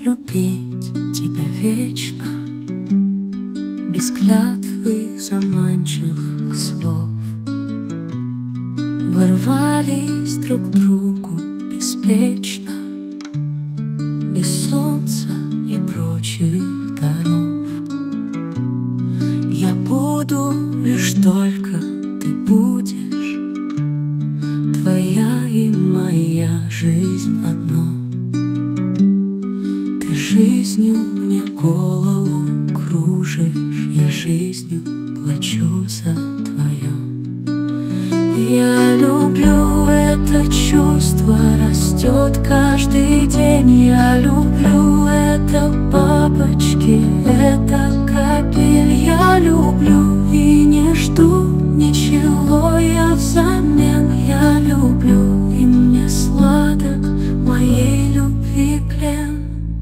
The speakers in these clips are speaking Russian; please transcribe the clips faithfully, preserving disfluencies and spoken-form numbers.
любить тебя вечно, без клятвы заманчивых слов. Ворвались друг к другу беспечно, без солнца и прочих даров. Я буду лишь только ты будешь, твоя и моя жизнь одно. Ты жизнью мне голову кружишь, я жизнью плачу за твое. Я люблю это чувство, растет каждый день. Я люблю это бабочки, это капель. Я люблю и не жду ничего я взамен. Я люблю, и мне сладок моей любви плен.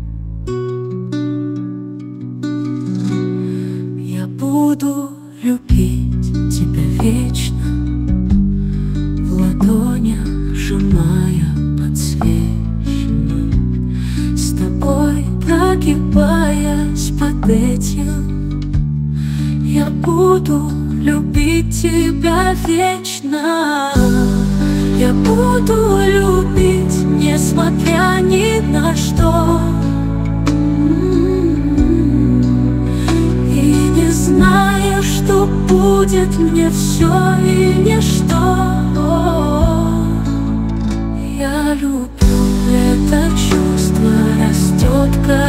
Я буду любить тебя вечно, в ладонях сжимая подсвечник, с тобой прогибаясь под этим. Я буду любить тебя вечно. Я буду любить, несмотря ни на что. И не зная, что будет, мне все и ничто. Я люблю это чувство, растет